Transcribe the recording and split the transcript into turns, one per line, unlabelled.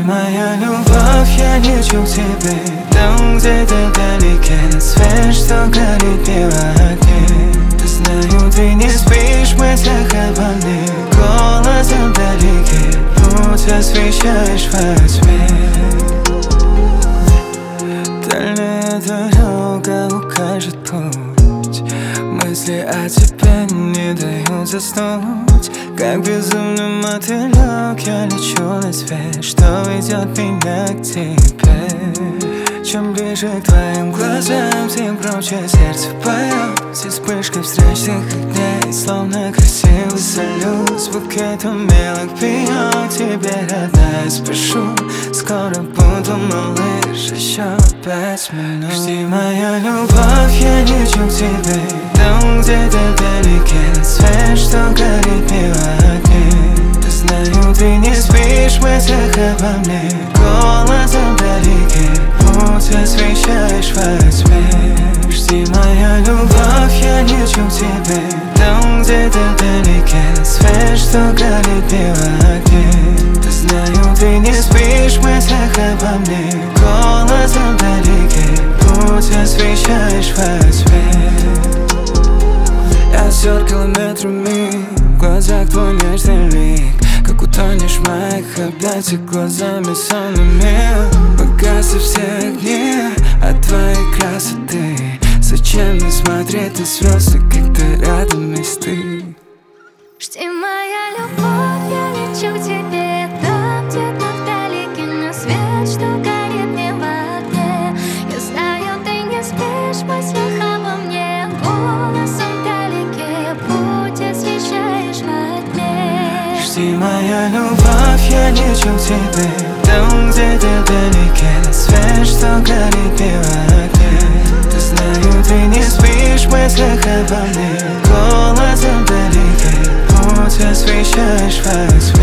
моя любовь, я лечу к тебе. Там где-то вдалеке свет, что горит не в огне. Знаю, ты не спишь в мыслях обо мне. Голосом вдалеке путь освещаешь во тьме. Дальняя дорога укажет путь. Мысли о тебе не дают заснуть. Как безумный мотылек я лечу на свет, что ведет меня к тебе. Чем ближе к твоим глазам, тем громче сердце поет. С вспышкой встречных огней, словно красивый салют. С букетом белых пьет тебе, родная, спешу. Скоро буду, малыш, еще 5 минут. Жди, моя любовь, я лечу к тебе. Там где-то вдалеке свет, что горит не в огне. Знаю, ты не спишь в мыслях обо мне. Голосом вдалеке путь освещаешь во тьме. Жди, моя любовь, я лечу к тебе. Там где-то вдалеке свет, что горит не в огне. Знаю, ты не спишь в мыслях обо мне. Голосом вдалеке путь освещаешь во тьме. Я сер километрами, в глазах твой нежный лик. Как утонешь в моих объятиях глазами сонными. Погасли все огни от твоей красоты. Зачем мне смотреть на звезды, когда рядом есть ты?
Жди, моя любовь, я лечу к тебе. Там где-то вдалеке на свет, что горит не в огне. Я знаю, ты не спишь в мыслях обо мне. Голосом вдалеке путь освещаешь во тьме.
Жди, моя любовь, я лечу к тебе. Там где-то вдалеке свет, что горит не в огне. Знаю, ты не спишь в мыслях обо мне. Голосом вдалеке путь освещаешь во тьме.